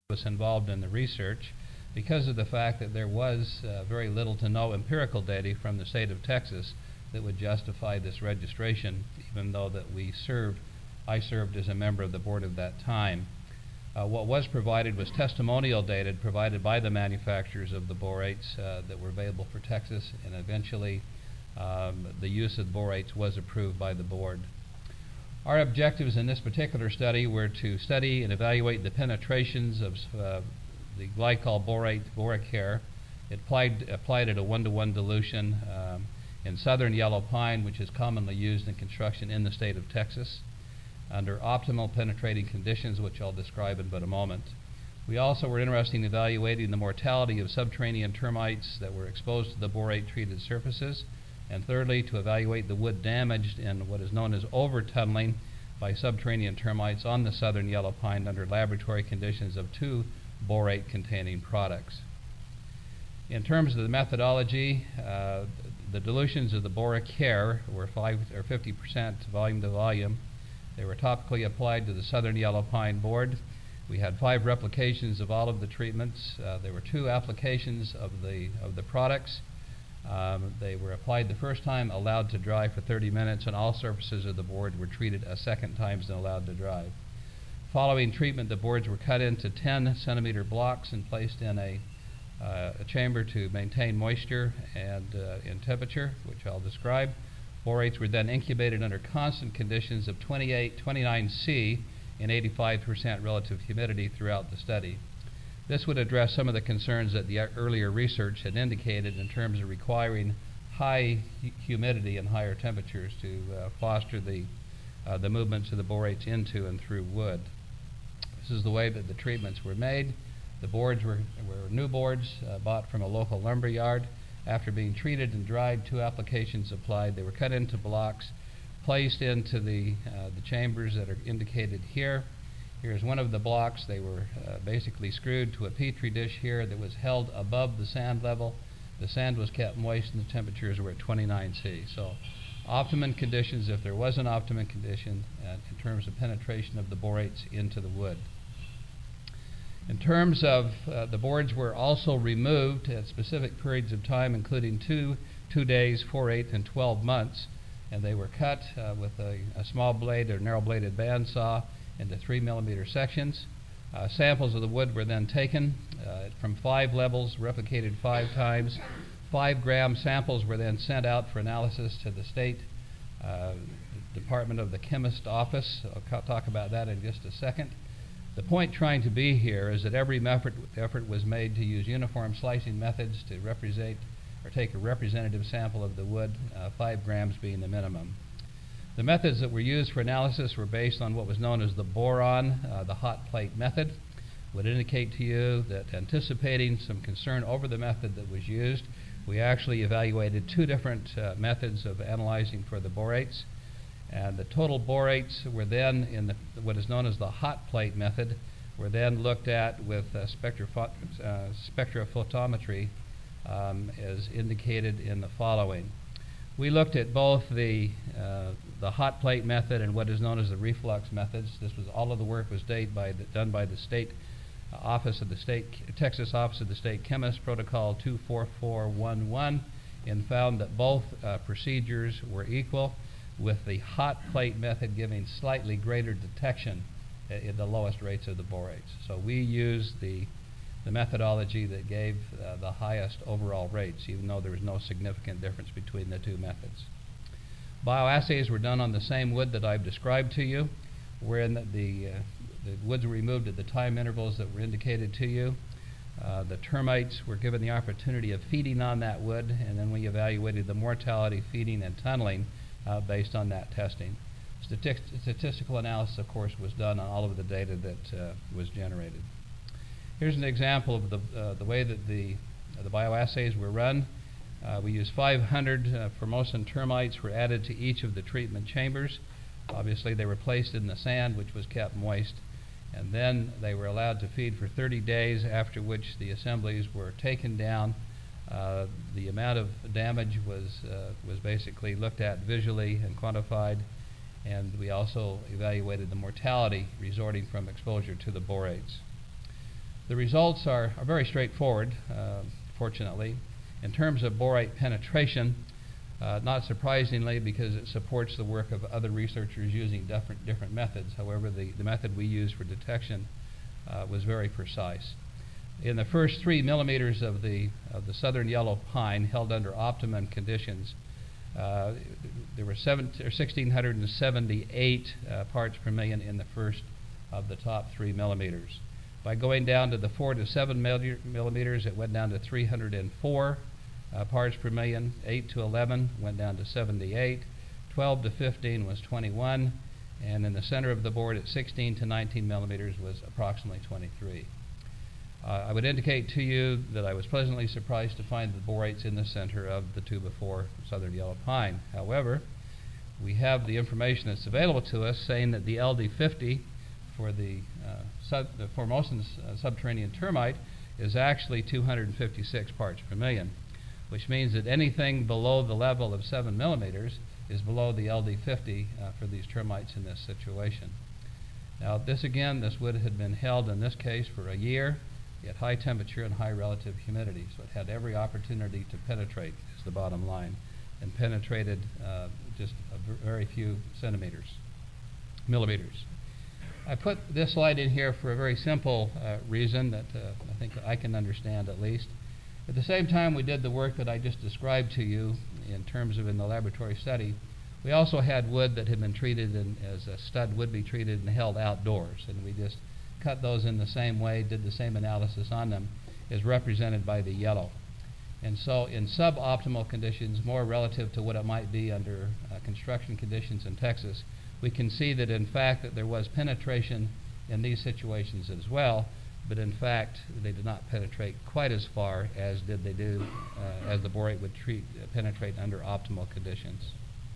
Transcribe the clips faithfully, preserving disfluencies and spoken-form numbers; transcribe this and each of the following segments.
was involved in the research because of the fact that there was uh, very little to no empirical data from the state of Texas that would justify this registration, even though that we served, I served as a member of the board at that time. Uh, what was provided was testimonial data provided by the manufacturers of the borates uh, that were available for Texas, and eventually um, the use of borates was approved by the board. Our objectives in this particular study were to study and evaluate the penetrations of uh, the glycol borate Boracare. It applied, applied at a one-to-one dilution um, in southern yellow pine, which is commonly used in construction in the state of Texas, under optimal penetrating conditions, which I'll describe in but a moment. We also were interested in evaluating the mortality of subterranean termites that were exposed to the borate-treated surfaces, and thirdly, to evaluate the wood damaged in what is known as over-tunneling by subterranean termites on the southern yellow pine under laboratory conditions of two borate-containing products. In terms of the methodology, uh, the dilutions of the Boracare were five or fifty percent volume to volume. They were topically applied to the southern yellow pine board. We had five replications of all of the treatments. Uh, there were two applications of the of the products. Um, they were applied the first time, allowed to dry for thirty minutes, and all surfaces of the board were treated a second time and allowed to dry. Following treatment, the boards were cut into ten centimeter blocks and placed in a, uh, a chamber to maintain moisture and uh, in temperature, which I'll describe. Borates were then incubated under constant conditions of twenty-eight, twenty-nine C and eighty-five percent relative humidity throughout the study. This would address some of the concerns that the earlier research had indicated in terms of requiring high hu humidity and higher temperatures to uh, foster the, uh, the movements of the borates into and through wood. This is the way that the treatments were made. The boards were, were new boards uh, bought from a local lumber yard. After being treated and dried, two applications applied. They were cut into blocks, placed into the, uh, the chambers that are indicated here. Here's one of the blocks. They were uh, basically screwed to a petri dish here that was held above the sand level. The sand was kept moist and the temperatures were at twenty-nine C. So optimum conditions, if there was an optimum condition uh, in terms of penetration of the borates into the wood. In terms of uh, the boards were also removed at specific periods of time, including two, two days, four, eight, and twelve months, and they were cut uh, with a, a small blade or narrow-bladed bandsaw into three millimeter sections. Uh, samples of the wood were then taken uh, from five levels, replicated five times. Five gram samples were then sent out for analysis to the state uh, Department of the Chemist office. I'll talk about that in just a second. The point trying to be here is that every effort, effort was made to use uniform slicing methods to represent or take a representative sample of the wood, uh, five grams being the minimum. The methods that were used for analysis were based on what was known as the boron, uh, the hot plate method. Would indicate to you that, anticipating some concern over the method that was used, we actually evaluated two different uh, methods of analyzing for the borates. And the total borates were then, in the, what is known as the hot plate method, were then looked at with uh, spectropho uh, spectrophotometry um, as indicated in the following. We looked at both the, uh, the hot plate method and what is known as the reflux methods. This was all of the work was by the, done by the state uh, office of the state, Texas Office of the State Chemist, Protocol two four four one one, and found that both uh, procedures were equal, with the hot plate method giving slightly greater detection in the lowest rates of the borates. So we used the, the methodology that gave uh, the highest overall rates, even though there was no significant difference between the two methods. Bioassays were done on the same wood that I've described to you, wherein the, the, uh, the woods were removed at the time intervals that were indicated to you. Uh, the termites were given the opportunity of feeding on that wood, and then we evaluated the mortality, feeding, and tunneling Uh, based on that testing. Static statistical analysis, of course, was done on all of the data that uh, was generated. Here's an example of the, uh, the way that the, uh, the bioassays were run. Uh, we used five hundred uh, formosan termites were added to each of the treatment chambers. Obviously, they were placed in the sand, which was kept moist, and then they were allowed to feed for thirty days, after which the assemblies were taken down. Uh, the amount of damage was, uh, was basically looked at visually and quantified, and we also evaluated the mortality resulting from exposure to the borates. The results are, are very straightforward, uh, fortunately. In terms of borate penetration, uh, not surprisingly, because it supports the work of other researchers using different, different methods. However, the, the method we used for detection uh, was very precise. In the first three millimeters of the, of the southern yellow pine held under optimum conditions, uh, there were seven, or one thousand six hundred seventy-eight uh, parts per million in the first of the top three millimeters. By going down to the four to seven millimeters, it went down to three hundred four uh, parts per million. eight to eleven went down to seventy-eight. twelve to fifteen was twenty-one. And in the center of the board at sixteen to nineteen millimeters was approximately twenty-three. Uh, I would indicate to you that I was pleasantly surprised to find the borates in the center of the two before southern yellow pine. However, we have the information that's available to us saying that the L D fifty for the, uh, sub, the Formosan uh, subterranean termite is actually two hundred fifty-six parts per million, which means that anything below the level of seven millimeters is below the L D fifty uh, for these termites in this situation. Now, this again, this wood had been held in this case for a year at high temperature and high relative humidity, so it had every opportunity to penetrate, is the bottom line, and penetrated uh, just a very few centimeters, millimeters. I put this slide in here for a very simple uh, reason that uh, I think I can understand at least. At the same time we did the work that I just described to you in terms of in the laboratory study, we also had wood that had been treated in, as a stud would be treated and held outdoors, and we just cut those in the same way, did the same analysis on them, as represented by the yellow. And so in suboptimal conditions, more relative to what it might be under uh, construction conditions in Texas, we can see that in fact that there was penetration in these situations as well, but in fact they did not penetrate quite as far as did they do uh, as the borate would treat, uh, penetrate under optimal conditions.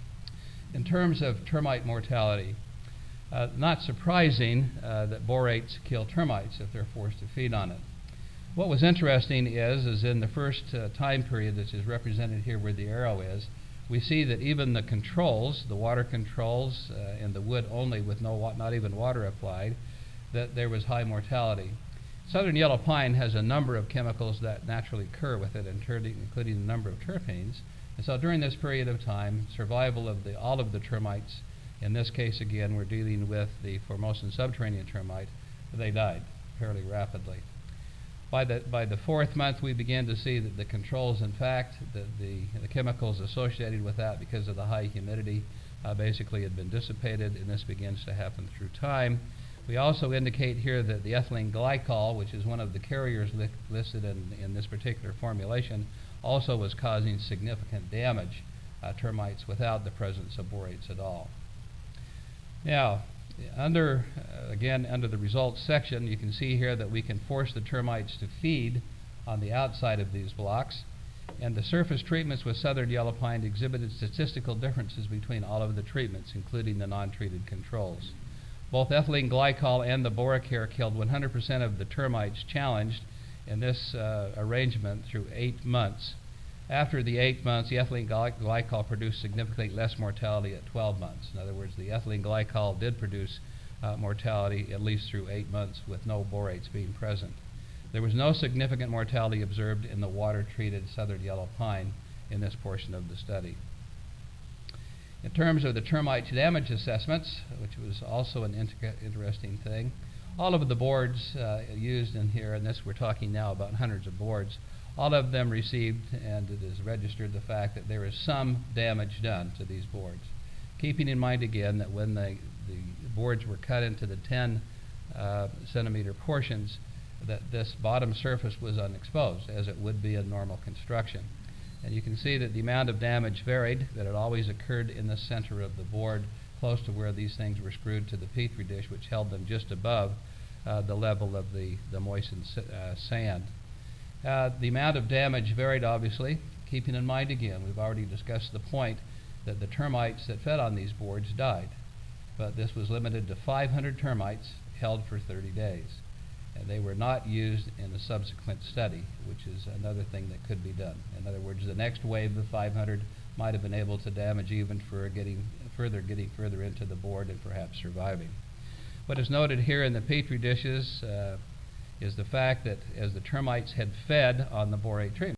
In terms of termite mortality, uh, not surprising uh, that borates kill termites if they're forced to feed on it. What was interesting is, is in the first uh, time period, which is represented here where the arrow is, we see that even the controls, the water controls uh, and the wood only with no wa not even water applied, that there was high mortality. Southern yellow pine has a number of chemicals that naturally occur with it, including a number of terpenes. And so during this period of time, survival of the, all of the termites, in this case again we're dealing with the Formosan subterranean termite, they died fairly rapidly. By the, by the fourth month, we began to see that the controls, in fact, the, the, the chemicals associated with that because of the high humidity uh, basically had been dissipated, and this begins to happen through time. We also indicate here that the ethylene glycol, which is one of the carriers li listed in, in this particular formulation, also was causing significant damage uh, termites without the presence of borates at all. Now, Under, uh, again, under the results section, you can see here that we can force the termites to feed on the outside of these blocks, and the surface treatments with southern yellow pine exhibited statistical differences between all of the treatments, including the non-treated controls. Both ethylene glycol and the boracare killed one hundred percent of the termites challenged in this uh, arrangement through eight months. After the eight months, the ethylene gly glycol produced significantly less mortality at twelve months. In other words, the ethylene glycol did produce uh, mortality at least through eight months with no borates being present. There was no significant mortality observed in the water-treated southern yellow pine in this portion of the study. In terms of the termite damage assessments, which was also an inter interesting thing, all of the boards uh, used in here, and this we're talking now about hundreds of boards, all of them received, and it is registered, the fact that there is some damage done to these boards. Keeping in mind again that when the, the boards were cut into the ten uh, centimeter portions, that this bottom surface was unexposed, as it would be in normal construction. And you can see that the amount of damage varied, that it always occurred in the center of the board, close to where these things were screwed to the petri dish, which held them just above uh, the level of the, the moistened uh, sand. Uh, the amount of damage varied, obviously, keeping in mind again, we've already discussed the point that the termites that fed on these boards died. But this was limited to five hundred termites held for thirty days. And they were not used in a subsequent study, which is another thing that could be done. In other words, the next wave of five hundred might have been able to damage even for getting further, getting further into the board and perhaps surviving. What is noted here in the petri dishes, uh, is the fact that as the termites had fed on the borate treatment,